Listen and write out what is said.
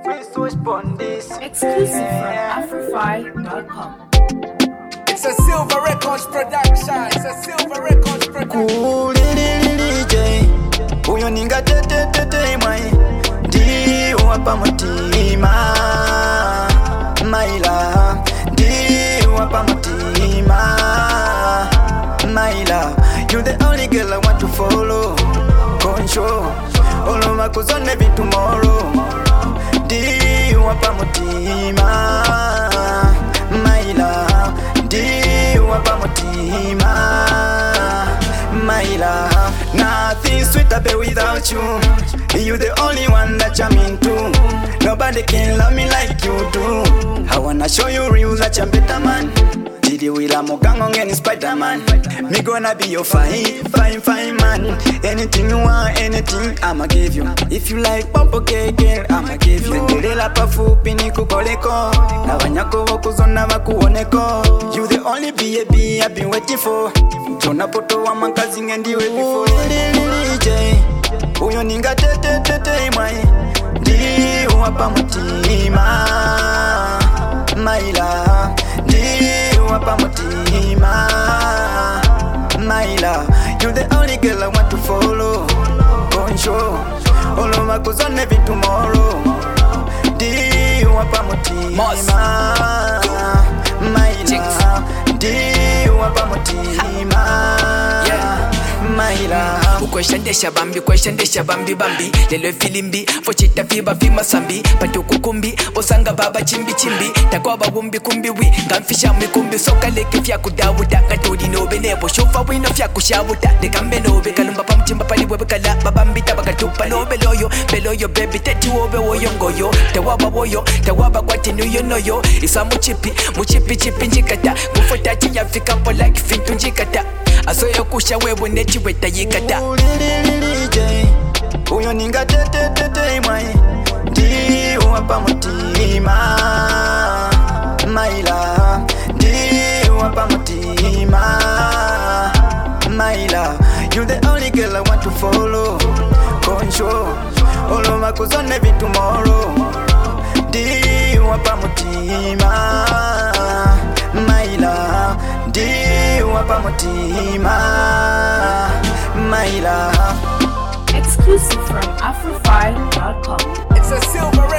Exclusive from Afrify.com. It's a Silver Records production. It's a Silver Records production. DJ uyo ninga tete mwai ndi wapa mutima maila ndi wapa mutima maila. You the only girl I want to follow. Control all of my cause on every tomorrow. Ndi wapa mutima maila ndi wapa mutima maila. Nothing sweeter be without you. You the only one that I'm into. Nobody can love me like you do. I wanna show you real that I'm better man. Didi wila mokango ngeni Spider-Man. Me gonna be your fine man. Anything you want, anything I'ma give you. If you like bumpo girl, I'ma give you. Sendelela pafupi nikukoleko. Na wanyako wakuzona wakuoneko. You the only baby I've been waiting for. Jona poto wa makazi ngendiwe before. DJ uyo ninga tete mwai ndi wapa mutima maila ndi wapa mutima maila. You the only girl I want to follow. Control all of my cause on every tomorrow. Ndi wapa mutima maila ndi wapa mutima maila. Ukweshandesha bambi lelo filimbi fochita fiba fima sambi pantu kukumbi osanga baba chimbi takwaba kumbi wi ngamfisha mikumbi soka leke fya kudawuda ngatodi nobe nebo shofa wino fya kushabuda dekambe nobe kalumba pamchimba paliwe kala babambi tabakatupa nobe beloyo baby teti wobe woyongoyo tawaba kwati nuyo noyo isa muchipi njikata mufota chiyafika po like fintu njikata asoyo kusha wewe neti weta yikata. DJ uyo ninga tete mwai ndi wapa mutima maila ndi wapa mutima maila. You the only girl I want to follow. Control all of my cause on every tomorrow. Ndi wapa mutima maila ndi wapa mutima maila. Exclusive from Afrify.com. It's a Silver Records.